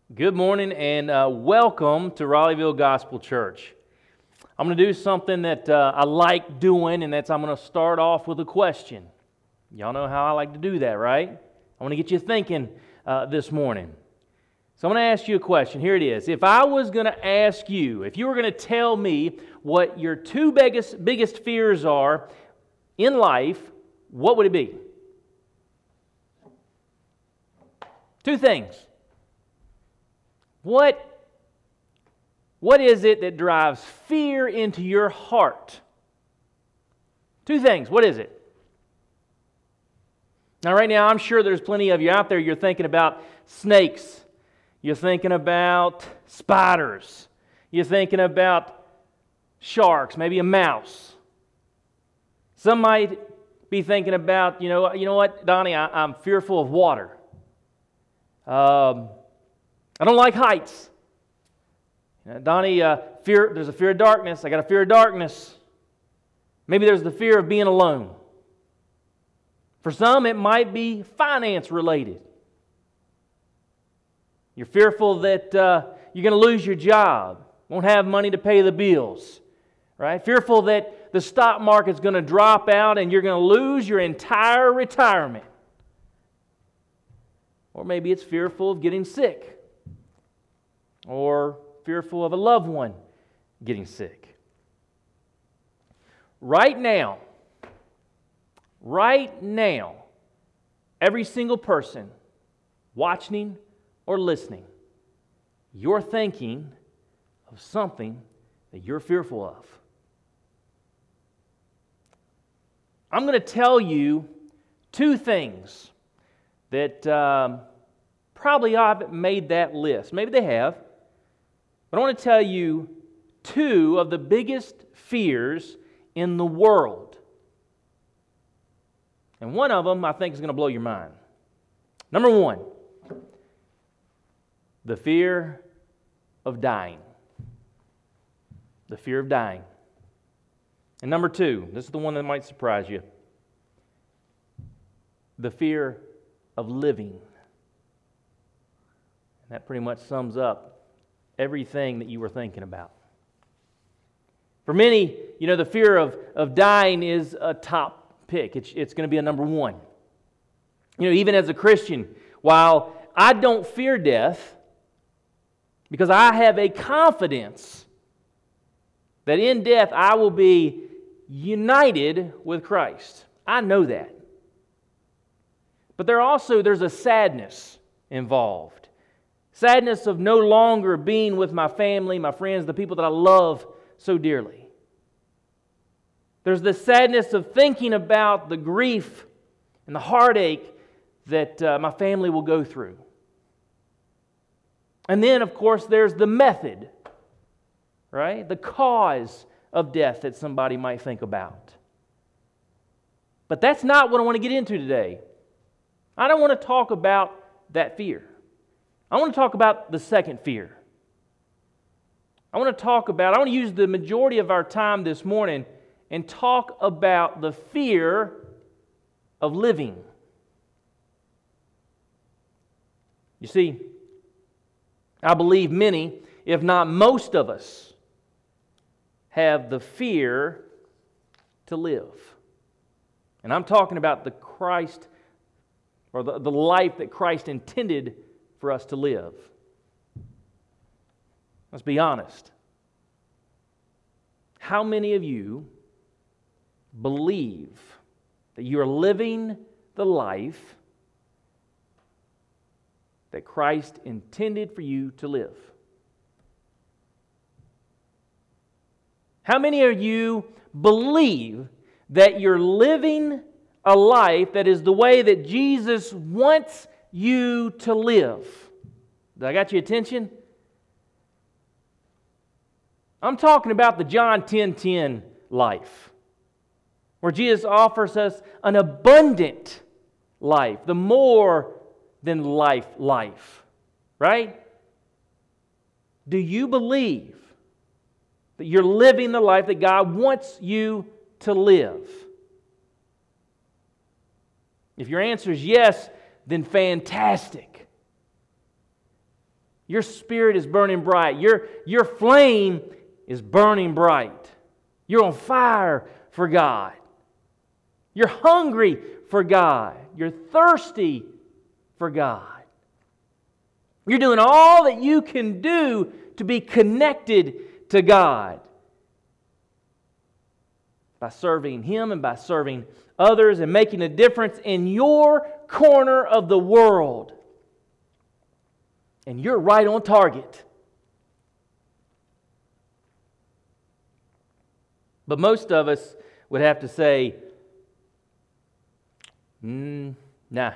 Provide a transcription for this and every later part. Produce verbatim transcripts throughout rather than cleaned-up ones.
Good morning and uh, welcome to Raleighville Gospel Church. I'm going to do something that uh, I like doing, and that's I'm going to start off with a question. Y'all know how I like to do that, right? I want to get you thinking uh, this morning. So I'm going to ask you a question. Here it is. If I was going to ask you, if you were going to tell me what your two biggest, biggest fears are in life, what would it be? Two things. What, what is it that drives fear into your heart? Two things. What is it? Now, right now, I'm sure there's plenty of you out there, you're thinking about snakes. You're thinking about spiders. You're thinking about sharks, maybe a mouse. Some might be thinking about, you know, you know what, Donnie, I, I'm fearful of water. Um... I don't like heights. You know, Donnie, uh, fear. There's a fear of darkness. I got a fear of darkness. Maybe there's the fear of being alone. For some, it might be finance related. You're fearful that uh, you're going to lose your job, won't have money to pay the bills, right? Fearful that the stock market's going to drop out and you're going to lose your entire retirement. Or maybe it's fearful of getting sick. Or fearful of a loved one getting sick. Right now, right now, every single person watching or listening, you're thinking of something that you're fearful of. I'm going to tell you two things that um, probably haven't made that list. Maybe they have. But I want to tell you two of the biggest fears in the world. And one of them I think is going to blow your mind. Number one, the fear of dying. The fear of dying. And number two, this is the one that might surprise you. The fear of living. And that pretty much sums up everything that you were thinking about. For many, you know, the fear of, of dying is a top pick. It's, it's going to be a number one. You know, even as a Christian, while I don't fear death, because I have a confidence that in death I will be united with Christ. I know that. But there also, there's a sadness involved. Sadness of no longer being with my family, my friends, the people that I love so dearly. There's the sadness of thinking about the grief and the heartache that uh, my family will go through. And then, of course, there's the method, right? The cause of death that somebody might think about. But that's not what I want to get into today. I don't want to talk about that fear. I want to talk about the second fear. I want to talk about, I want to use the majority of our time this morning and talk about the fear of living. You see, I believe many, if not most of us, have the fear to live. And I'm talking about the Christ, or the, the life that Christ intended for us to live. Let's be honest. How many of you believe that you are living the life that Christ intended for you to live? How many of you believe that you're living a life that is the way that Jesus wants you to live? Did I got your attention? I'm talking about the John ten ten life, where Jesus offers us an abundant life, the more than life life, right? Do you believe that you're living the life that God wants you to live? If your answer is yes, then fantastic. Your spirit is burning bright. Your, your flame is burning bright. You're on fire for God. You're hungry for God. You're thirsty for God. You're doing all that you can do to be connected to God by serving Him and by serving others and making a difference in your corner of the world. And you're right on target. But most of us would have to say, mm, nah,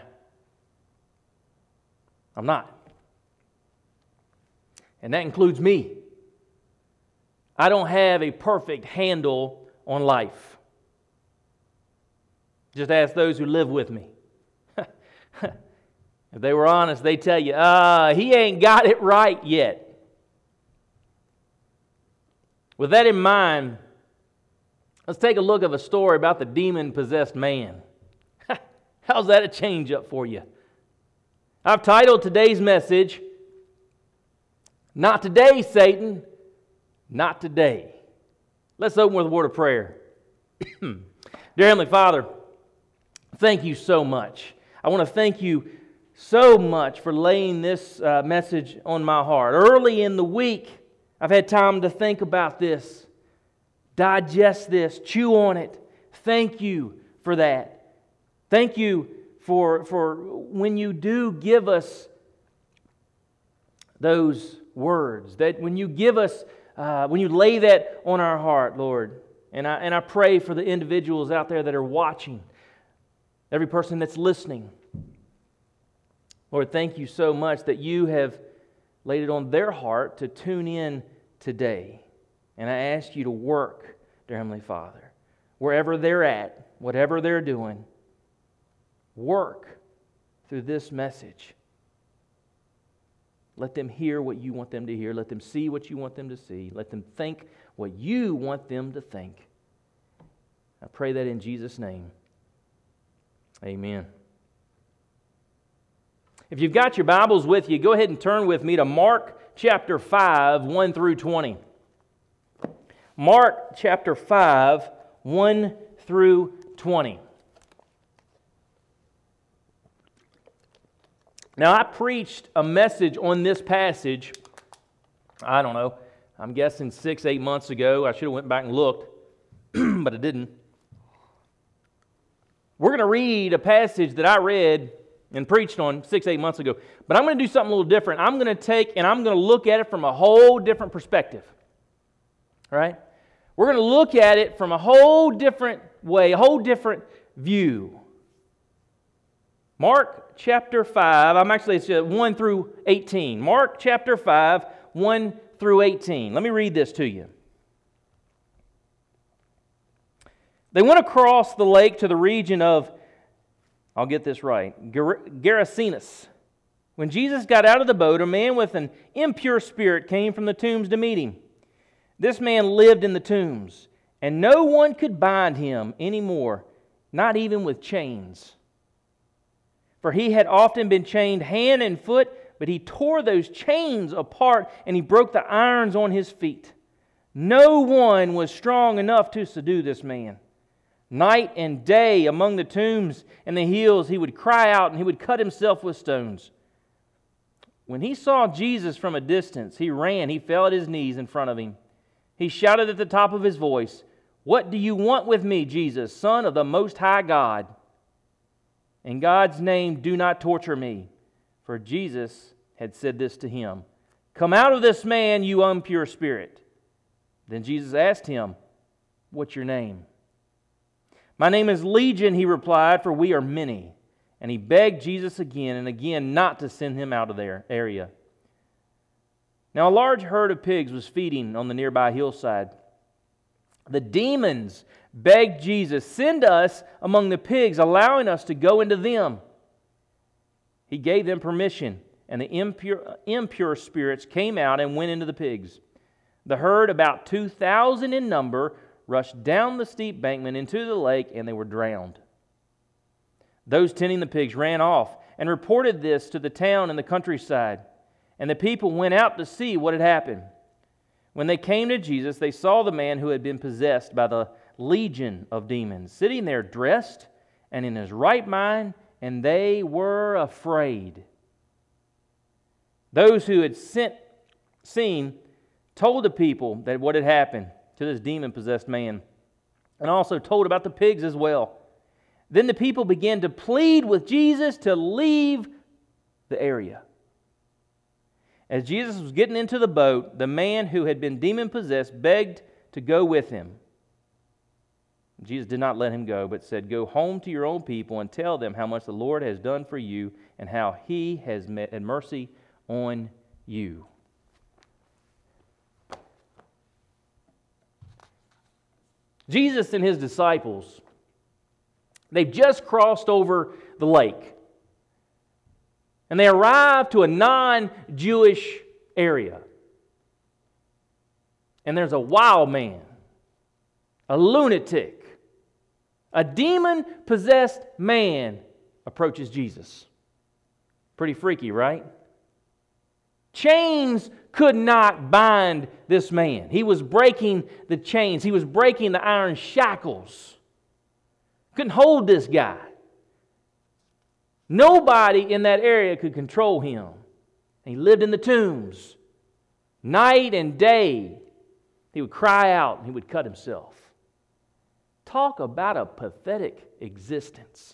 I'm not. And that includes me. I don't have a perfect handle on life. Just ask those who live with me. If they were honest, they'd tell you, uh, he ain't got it right yet. With that in mind, let's take a look at a story about the demon-possessed man. How's that a change up for you? I've titled today's message, Not Today, Satan, Not Today. Let's open with a word of prayer. Dear Heavenly Father, thank you so much. I want to thank you so much for laying this uh, message on my heart. Early in the week, I've had time to think about this, digest this, chew on it. Thank you for that. Thank you for, for when you do give us those words, that when you give us, uh, when you lay that on our heart, Lord. And I, and I pray for the individuals out there that are watching, every person that's listening. Lord, thank you so much that you have laid it on their heart to tune in today. And I ask you to work, dear Heavenly Father, wherever they're at, whatever they're doing, work through this message. Let them hear what you want them to hear. Let them see what you want them to see. Let them think what you want them to think. I pray that in Jesus' name. Amen. If you've got your Bibles with you, go ahead and turn with me to Mark chapter five, one through twenty. Mark chapter five, one through twenty. Now, I preached a message on this passage, I don't know, I'm guessing six, eight months ago. I should have went back and looked, but I didn't. We're going to read a passage that I read and preached on six, eight months ago. But I'm going to do something a little different. I'm going to take and I'm going to look at it from a whole different perspective. All right? We're going to look at it from a whole different way, a whole different view. Mark chapter five, I'm actually, it's one through eighteen. Mark chapter five, one through eighteen. Let me read this to you. They went across the lake to the region of, I'll get this right, Gerasenes. When Jesus got out of the boat, a man with an impure spirit came from the tombs to meet him. This man lived in the tombs, and no one could bind him anymore, not even with chains. For he had often been chained hand and foot, but he tore those chains apart, and he broke the irons on his feet. No one was strong enough to subdue this man. Night and day among the tombs and the hills, he would cry out and he would cut himself with stones. When he saw Jesus from a distance, he ran, he fell at his knees in front of him. He shouted at the top of his voice, "What do you want with me, Jesus, Son of the Most High God? In God's name, do not torture me." For Jesus had said this to him, "Come out of this man, you impure spirit." Then Jesus asked him, "What's your name?" "My name is Legion," he replied, "for we are many." And he begged Jesus again and again not to send him out of their area. Now a large herd of pigs was feeding on the nearby hillside. The demons begged Jesus, "Send us among the pigs, allowing us to go into them." He gave them permission, and the impure, impure spirits came out and went into the pigs. The herd, about two thousand in number, rushed down the steep bankment into the lake, and they were drowned. Those tending the pigs ran off and reported this to the town and the countryside. And the people went out to see what had happened. When they came to Jesus, they saw the man who had been possessed by the legion of demons, sitting there dressed and in his right mind, and they were afraid. Those who had sent, seen told the people that what had happened to this demon-possessed man, and also told about the pigs as well. Then the people began to plead with Jesus to leave the area. As Jesus was getting into the boat, the man who had been demon-possessed begged to go with him. Jesus did not let him go, but said, "Go home to your own people and tell them how much the Lord has done for you and how He has had mercy on you." Jesus and His disciples, they've just crossed over the lake. And they arrive to a non-Jewish area. And there's a wild man, a lunatic, a demon-possessed man approaches Jesus. Pretty freaky, right? Chains could not bind this man. He was breaking the chains. He was breaking the iron shackles. Couldn't hold this guy. Nobody in that area could control him. He lived in the tombs. Night and day, he would cry out and he would cut himself. Talk about a pathetic existence.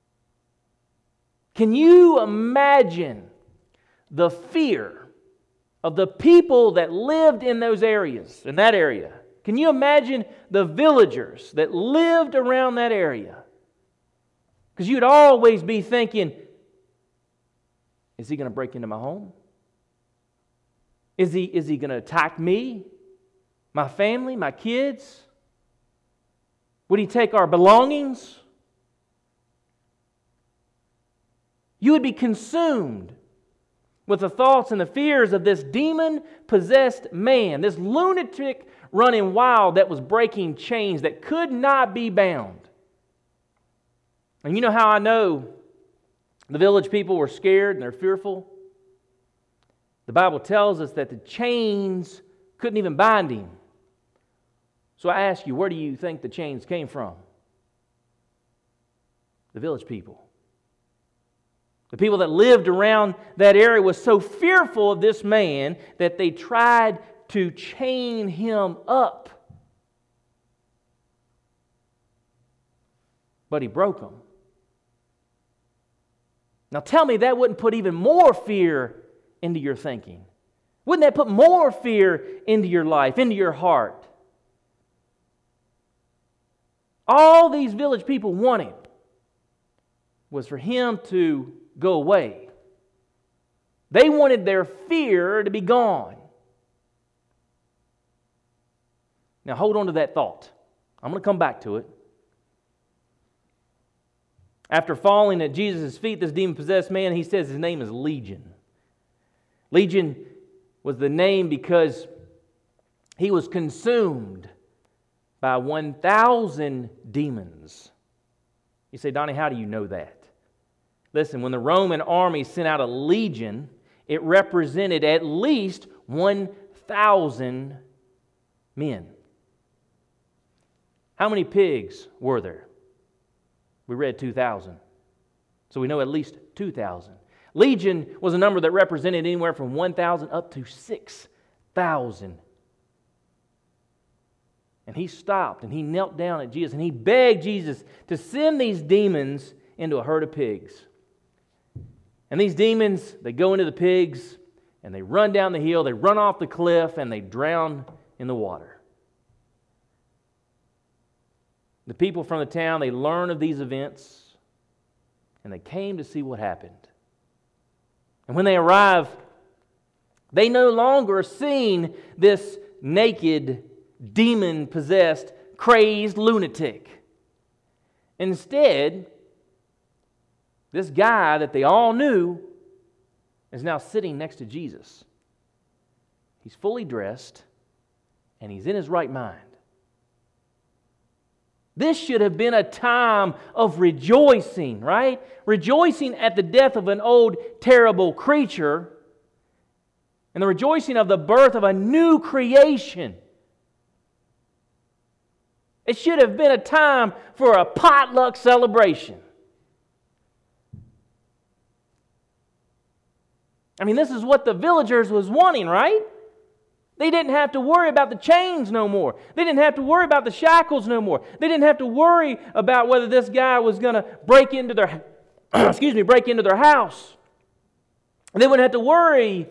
Can you imagine the fear of the people that lived in those areas, in that area? Can you imagine the villagers that lived around that area? Because you'd always be thinking, is he going to break into my home? Is he, is he going to attack me, my family, my kids? Would he take our belongings? You would be consumed with the thoughts and the fears of this demon-possessed man, this lunatic running wild that was breaking chains that could not be bound. And you know how I know the village people were scared and they're fearful? The Bible tells us that the chains couldn't even bind him. So I ask you, where do you think the chains came from? The village people. The people that lived around that area was so fearful of this man that they tried to chain him up. But he broke them. Now tell me that wouldn't put even more fear into your thinking. Wouldn't that put more fear into your life, into your heart? All these village people wanted was for him to go away. They wanted their fear to be gone. Now hold on to that thought. I'm going to come back to it. After falling at Jesus' feet, this demon-possessed man, he says his name is Legion. Legion was the name because he was consumed by one thousand demons. You say, Donnie, how do you know that? Listen, when the Roman army sent out a legion, it represented at least one thousand men. How many pigs were there? We read two thousand. So we know at least two thousand. Legion was a number that represented anywhere from one thousand up to six thousand. And he stopped and he knelt down at Jesus and he begged Jesus to send these demons into a herd of pigs. And these demons, they go into the pigs and they run down the hill, they run off the cliff, and they drown in the water. The people from the town, they learn of these events, and they came to see what happened. And when they arrive, they no longer are seeing this naked, demon-possessed, crazed lunatic. Instead, this guy that they all knew is now sitting next to Jesus. He's fully dressed, and he's in his right mind. This should have been a time of rejoicing, right? Rejoicing at the death of an old, terrible creature. and the rejoicing of the birth of a new creation. It should have been a time for a potluck celebration. I mean, this is what the villagers was wanting, right? They didn't have to worry about the chains no more. They didn't have to worry about the shackles no more. They didn't have to worry about whether this guy was going to break into their excuse me, break into their house. They wouldn't have to worry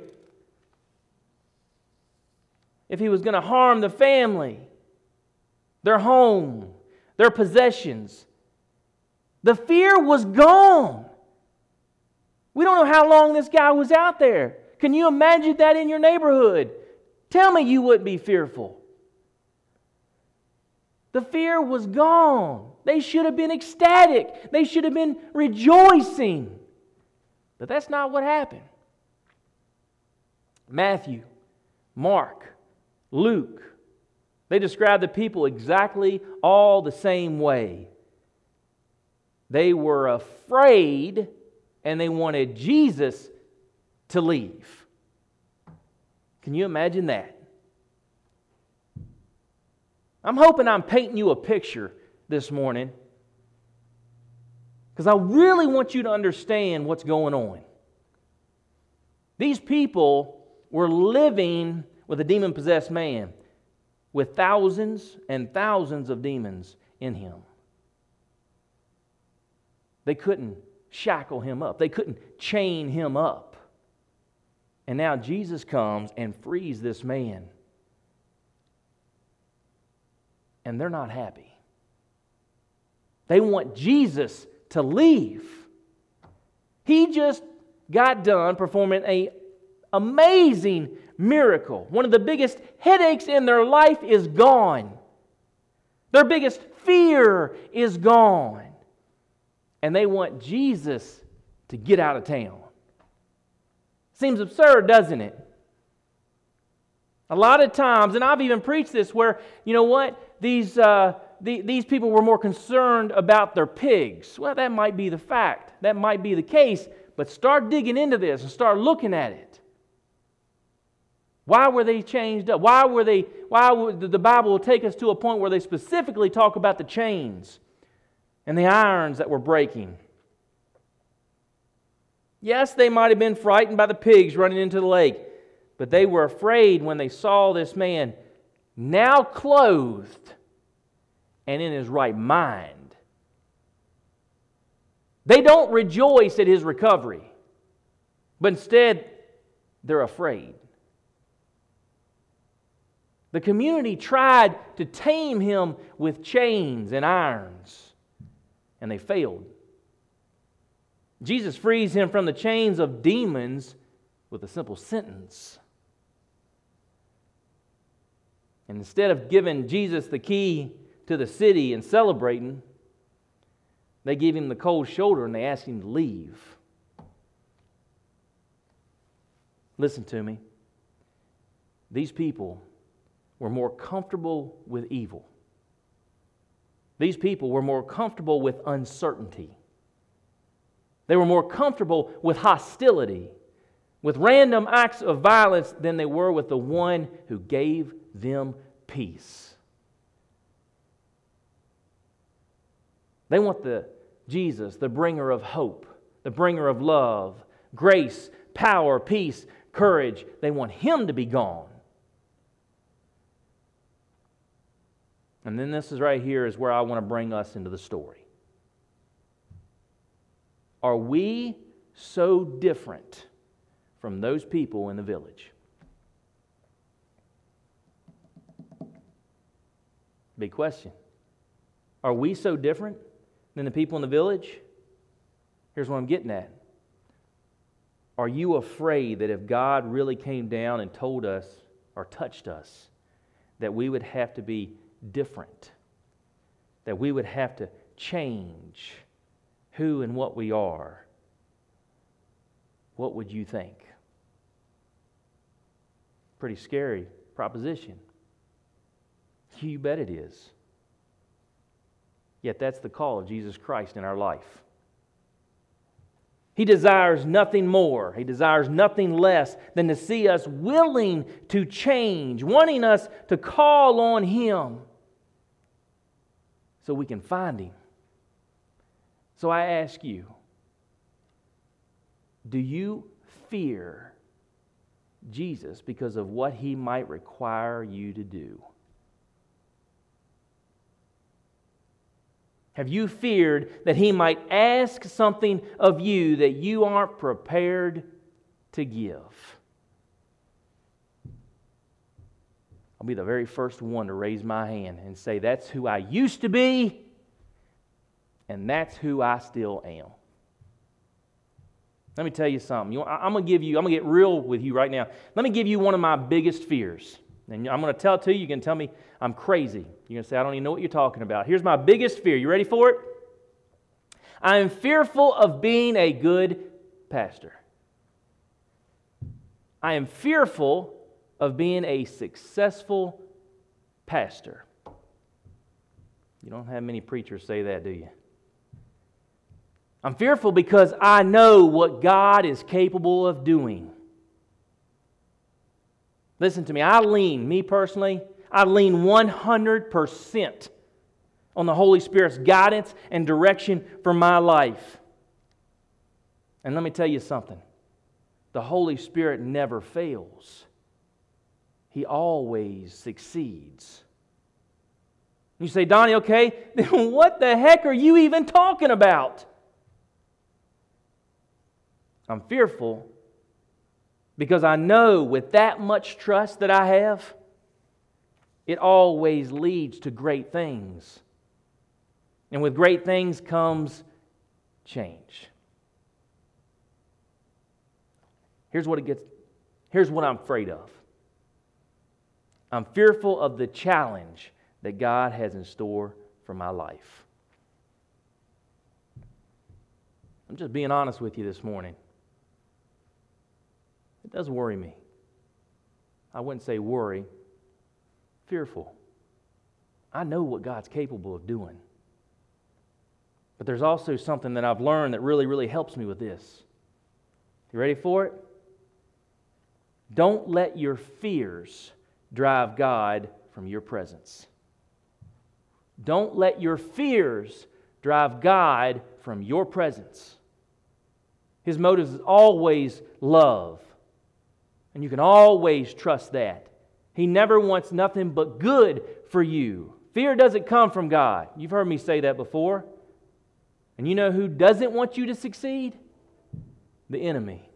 if he was going to harm the family, their home, their possessions. The fear was gone. We don't know how long this guy was out there. Can you imagine that in your neighborhood? Tell me you wouldn't be fearful. The fear was gone. They should have been ecstatic. They should have been rejoicing. But that's not what happened. Matthew, Mark, Luke, they describe the people exactly all the same way. They were afraid and they wanted Jesus to leave. Can you imagine that? I'm hoping I'm painting you a picture this morning because I really want you to understand what's going on. These people were living with a demon-possessed man with thousands and thousands of demons in him. They couldn't shackle him up. They couldn't chain him up. And now Jesus comes and frees this man. And they're not happy. They want Jesus to leave. He just got done performing an amazing miracle. One of the biggest headaches in their life is gone. Their biggest fear is gone. And they want Jesus to get out of town. Seems absurd, doesn't it? A lot of times, and I've even preached this where, you know what, these, uh, the, these people were more concerned about their pigs. Well, that might be the fact. That might be the case. But start digging into this and start looking at it. Why were they changed up? Why were they, why would the Bible will take us to a point where they specifically talk about the chains and the irons that were breaking. Yes, they might have been frightened by the pigs running into the lake, but they were afraid when they saw this man now clothed and in his right mind. They don't rejoice at his recovery, but instead they're afraid. The community tried to tame him with chains and irons, and they failed. Jesus frees him from the chains of demons with a simple sentence. And instead of giving Jesus the key to the city and celebrating, they give him the cold shoulder and they ask him to leave. Listen to me. These people were more comfortable with evil. These people were more comfortable with uncertainty. They were more comfortable with hostility, with random acts of violence than they were with the one who gave them peace. They want the Jesus, the bringer of hope, the bringer of love, grace, power, peace, courage. They want him to be gone. And then this is right here is where I want to bring us into the story. Are we so different from those people in the village? Big question. Are we so different than the people in the village? Here's what I'm getting at. Are you afraid that if God really came down and told us or touched us, that we would have to be different? That we would have to change who and what we are? What would you think? Pretty scary proposition. You bet it is. Yet that's the call of Jesus Christ in our life. He desires nothing more. He desires nothing less than to see us willing to change, wanting us to call on Him so we can find Him. So I ask you, do you fear Jesus because of what He might require you to do? Have you feared that He might ask something of you that you aren't prepared to give? I'll be the very first one to raise my hand and say, that's who I used to be, and that's who I still am. Let me tell you something. You, I'm going to give you, I'm going to get real with you right now. Let me give you one of my biggest fears. And I'm going to tell it to you. You can tell me I'm crazy. You're going to say, I don't even know what you're talking about. Here's my biggest fear. You ready for it? I am fearful of being a good pastor. I am fearful of being a successful pastor. You don't have many preachers say that, do you? I'm fearful because I know what God is capable of doing. Listen to me, I lean, me personally, I lean one hundred percent on the Holy Spirit's guidance and direction for my life. And let me tell you something. The Holy Spirit never fails. He always succeeds. You say, Donnie, okay, then what the heck are you even talking about? I'm fearful because I know with that much trust that I have, it always leads to great things. And with great things comes change. Here's what it gets, here's what I'm afraid of. I'm fearful of the challenge that God has in store for my life. I'm just being honest with you this morning. It does worry me. I wouldn't say worry, fearful. I know what God's capable of doing. But there's also something that I've learned that really, really helps me with this. You ready for it? Don't let your fears drive God from your presence. Don't let your fears drive God from your presence. His motive is always love. And you can always trust that. He never wants nothing but good for you. Fear doesn't come from God. You've heard me say that before. And you know who doesn't want you to succeed? The enemy.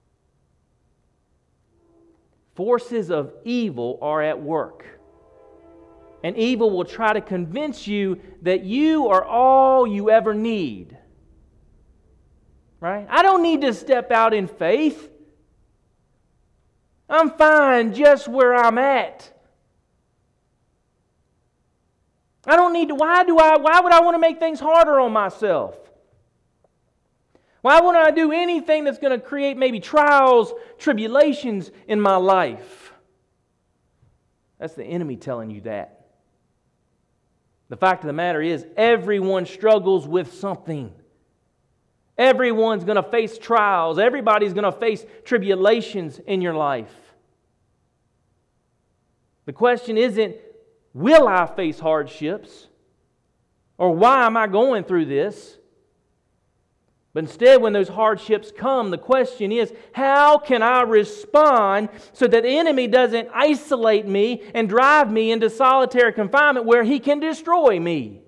Forces of evil are at work. And evil will try to convince you that you are all you ever need. Right? I don't need to step out in faith. I'm fine just where I'm at. I don't need to, why do I, why would I want to make things harder on myself? Why wouldn't I do anything that's going to create maybe trials, tribulations in my life? That's the enemy telling you that. The fact of the matter is, everyone struggles with something. Everyone's going to face trials. Everybody's going to face tribulations in your life. The question isn't, will I face hardships? Or why am I going through this? But instead, when those hardships come, the question is, how can I respond so that the enemy doesn't isolate me and drive me into solitary confinement where he can destroy me?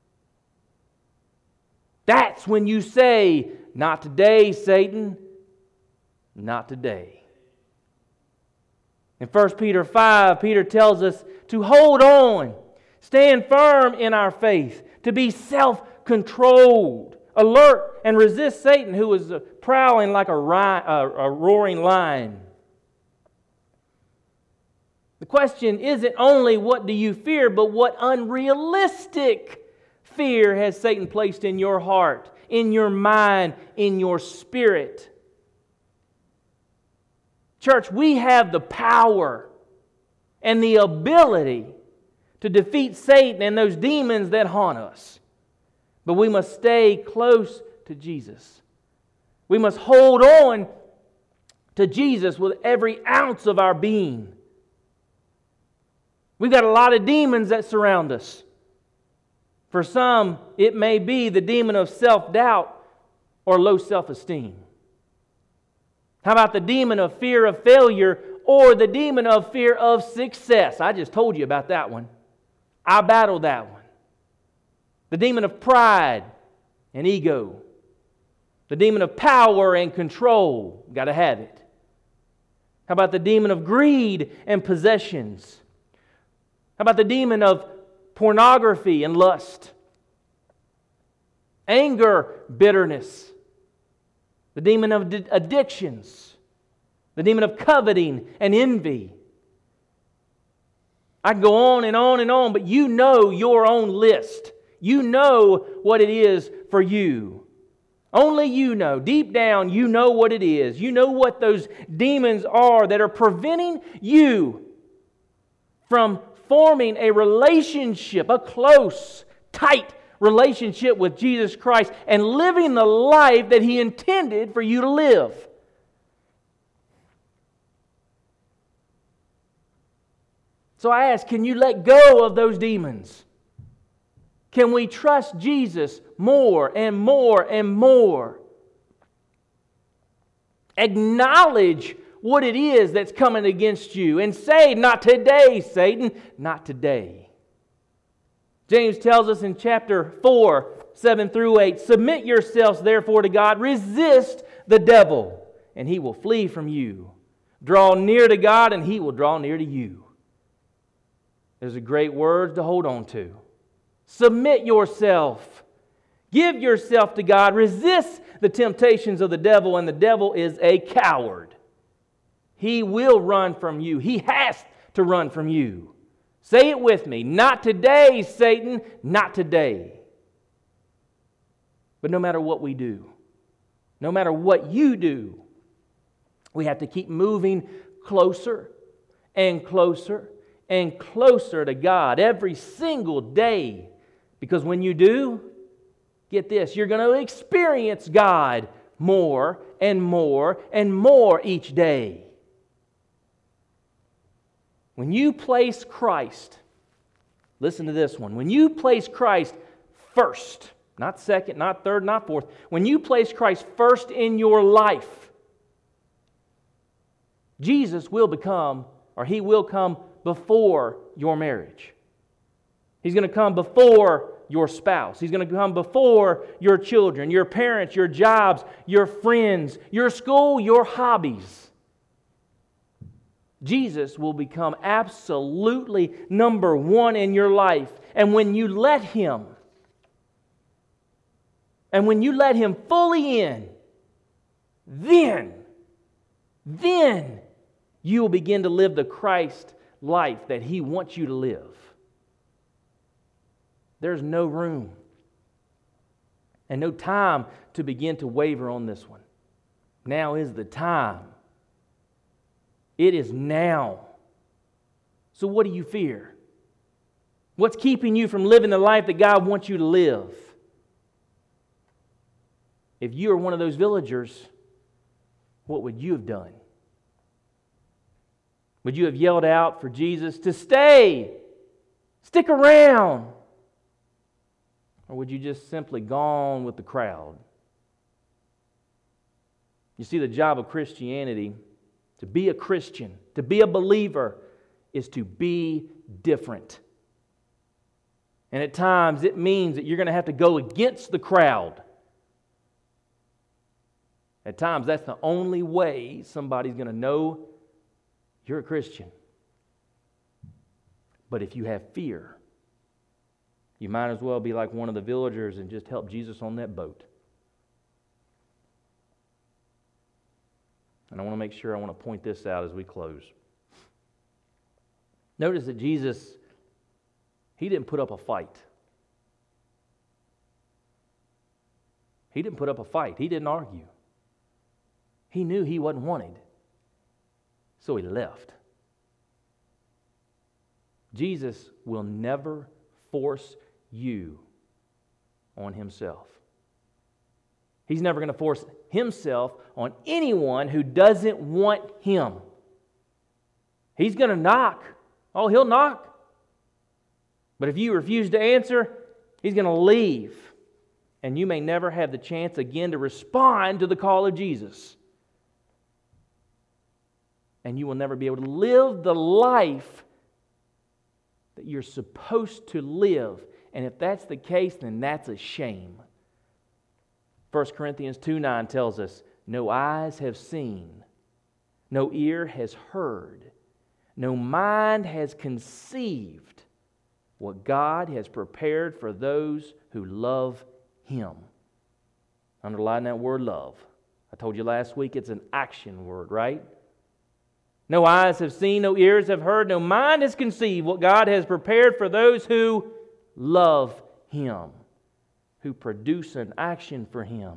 That's when you say, not today, Satan, not today. In First Peter five, Peter tells us to hold on, stand firm in our faith, to be self-controlled, alert, and resist Satan, who is prowling like a, ri- a, a roaring lion. The question isn't only what do you fear, but what unrealistic fear has Satan placed in your heart, in your mind, in your spirit. Church, we have the power and the ability to defeat Satan and those demons that haunt us. But we must stay close to Jesus. We must hold on to Jesus with every ounce of our being. We've got a lot of demons that surround us. For some, it may be the demon of self-doubt or low self-esteem. How about the demon of fear of failure or the demon of fear of success? I just told you about that one. I battled that one. The demon of pride and ego. The demon of power and control. Got to have it. How about the demon of greed and possessions? How about the demon of pornography and lust? Anger, bitterness. The demon of addictions. The demon of coveting and envy. I can go on and on and on, but you know your own list. You know what it is for you. Only you know. Deep down, you know what it is. You know what those demons are that are preventing you from forming a relationship, a close, tight relationship with Jesus Christ and living the life that He intended for you to live. So I ask, can you let go of those demons? Can we trust Jesus more and more and more? Acknowledge what it is that's coming against you and say, not today, Satan, not today. James tells us in chapter four, seven through eight, submit yourselves therefore to God, resist the devil, and he will flee from you. Draw near to God, and He will draw near to you. There's a great word to hold on to. Submit yourself. Give yourself to God. Resist the temptations of the devil, and the devil is a coward. He will run from you. He has to run from you. Say it with me. Not today, Satan. Not today. But no matter what we do, no matter what you do, we have to keep moving closer and closer and closer to God every single day. Because when you do, get this, you're going to experience God more and more and more each day. When you place Christ, listen to this one, when you place Christ first, not second, not third, not fourth, when you place Christ first in your life, Jesus will become, or He will come before your marriage. He's going to come before your spouse. He's going to come before your children, your parents, your jobs, your friends, your school, your hobbies. Jesus will become absolutely number one in your life. And when you let Him, and when you let Him fully in, then, then you will begin to live the Christ life that He wants you to live. There's no room and no time to begin to waver on this one. Now is the time. It is now. So what do you fear? What's keeping you from living the life that God wants you to live? If you are one of those villagers, what would you have done? Would you have yelled out for Jesus to stay, stick around? Or would you just simply gone with the crowd? You see, the job of Christianity, to be a Christian, to be a believer, is to be different. And at times it means that you're going to have to go against the crowd. At times that's the only way somebody's going to know you're a Christian. But if you have fear, you might as well be like one of the villagers and just help Jesus on that boat. And I want to make sure I want to point this out as we close. Notice that Jesus, He didn't put up a fight. He didn't put up a fight. He didn't argue. He knew He wasn't wanted. So He left. Jesus will never force you on Himself. He's never going to force himself on anyone who doesn't want him. He's going to knock. Oh, he'll knock. But if you refuse to answer, he's going to leave. And you may never have the chance again to respond to the call of Jesus. And you will never be able to live the life that you're supposed to live. And if that's the case, then that's a shame. First Corinthians two nine tells us, no eyes have seen, no ear has heard, no mind has conceived what God has prepared for those who love Him. Underline that word love. I told you last week it's an action word, right? No eyes have seen, no ears have heard, no mind has conceived what God has prepared for those who love Him, who produce an action for Him.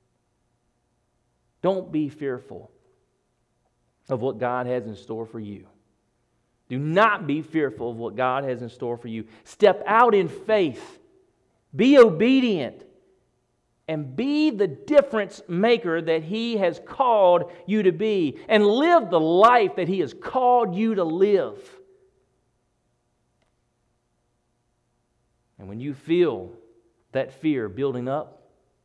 Don't be fearful of what God has in store for you. Do not be fearful of what God has in store for you. Step out in faith. Be obedient. And be the difference maker that He has called you to be. And live the life that He has called you to live. And when you feel that fear building up,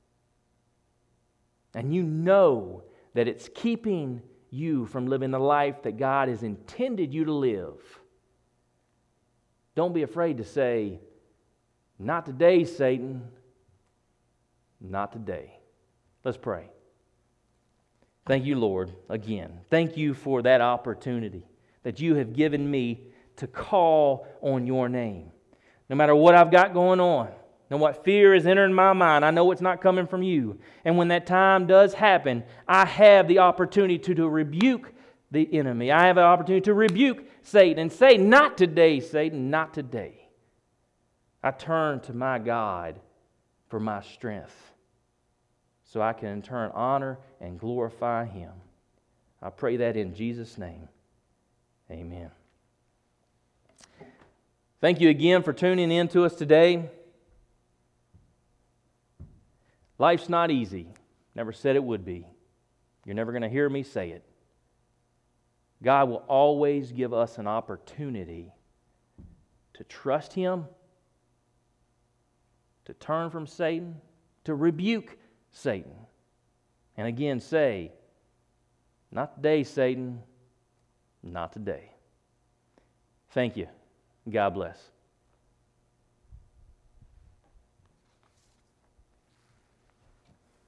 and you know that it's keeping you from living the life that God has intended you to live, don't be afraid to say, not today, Satan. Not today. Let's pray. Thank you, Lord, again. Thank you for that opportunity that you have given me to call on your name. No matter what I've got going on, and what fear is entering my mind, I know it's not coming from you. And when that time does happen, I have the opportunity to, to rebuke the enemy. I have an opportunity to rebuke Satan and say, not today, Satan, not today. I turn to my God for my strength, so I can in turn honor and glorify Him. I pray that in Jesus' name. Amen. Thank you again for tuning in to us today. Life's not easy. Never said it would be. You're never going to hear me say it. God will always give us an opportunity to trust Him, to turn from Satan, to rebuke Satan. And again say, not today, Satan, not today. Thank you. God bless.